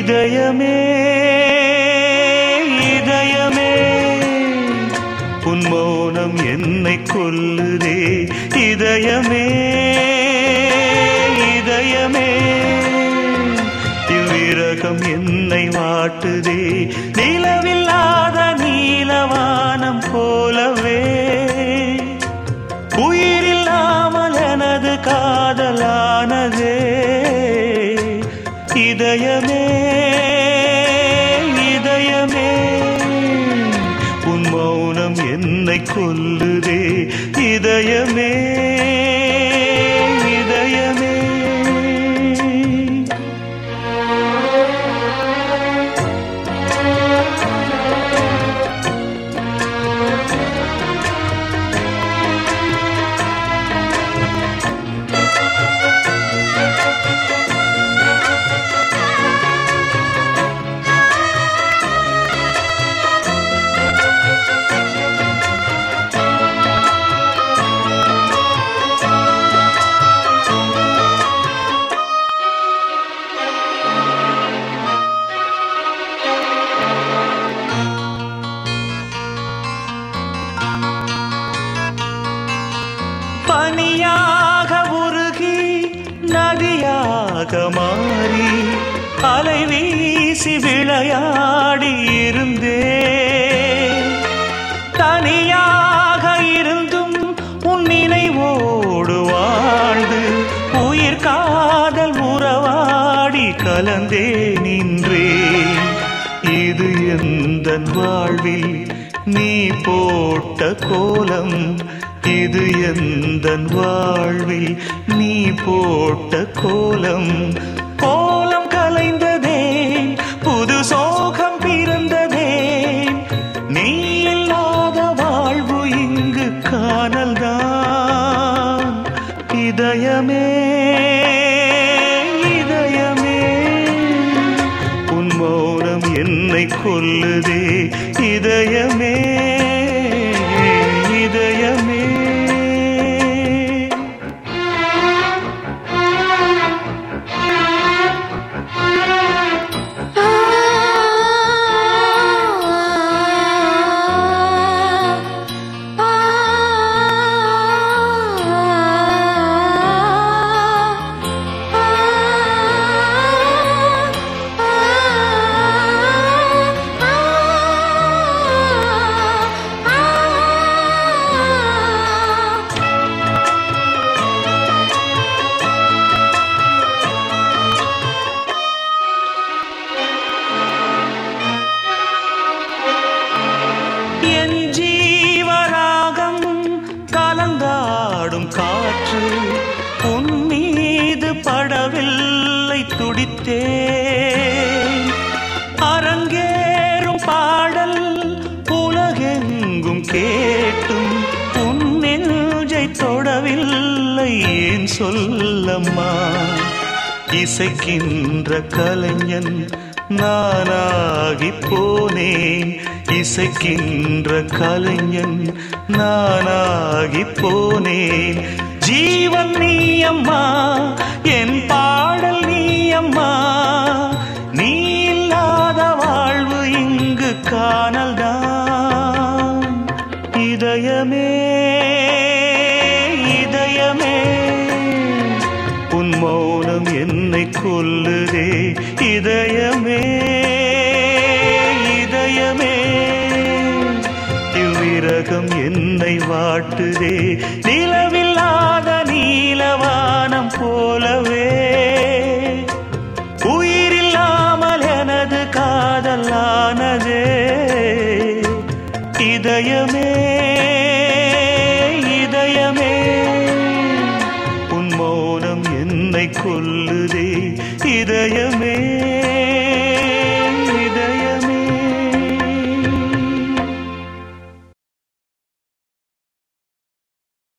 இதயமே இதயமே உன் மௌனம் என்னை கொல்லுதே. இதயமே இதயமே இவ்விரகம் என்னை வாட்டுதே. நிலவில்லாத நீலவானம் போலவே உயிரில்லாமல் எனது காதலானதே. இதயமே இதயமே உன் மௌனம் என்னை கொல்லுதே. இதயமே இதயமே பனியாக உருகி நதியாக மாறி அலை வீசி விளையாடி இருந்தே. தனியாக இருந்தும் உன் நினைவோடு வாழ்ந்து உயிர் காதல் உறவாடி கலந்தே நின்றேன். இது எந்தன் வாழ்வில் நீ போட்ட கோலம். இது எந்தன் வாழ்வில் நீ போட்ட கோலம். கோலம் கலைந்ததே புது சோகம் பிறந்ததே. நீ இல்லாத வாழ்வு இங்கு காணல்தான். இதயமே இதயமே உன் மௌனம் என்னை கொல்லுதே. இதயமே இதயமே காற்று உன் மீது படவில்லை துடித்தே. அரங்கேறும் பாடல் உலகெங்கும் கேட்டும் உன் நெஞ்சை தொடவில்லை ஏன் சொல்லம்மா. இசைக்கின்ற கலைஞன் நானாகி போனேன். இசைக்கின்ற கலைஞன் நானாகி போனேன். ஜீவன் நீ அம்மா என் பாடல் நீ அம்மா. நீ இல்லாத வாழ்வு இங்கு காணல்தான். இதயமே இதயமே உன் மௌனம் என்னை கொல்லுதே. இதயமே இதயமே இவ்விரகம் என்னை வாட்டுதே. நிலவில்லாத நீலவானம் போலவே உயிரில்லாமல் எனது காதலானதே. இதயமே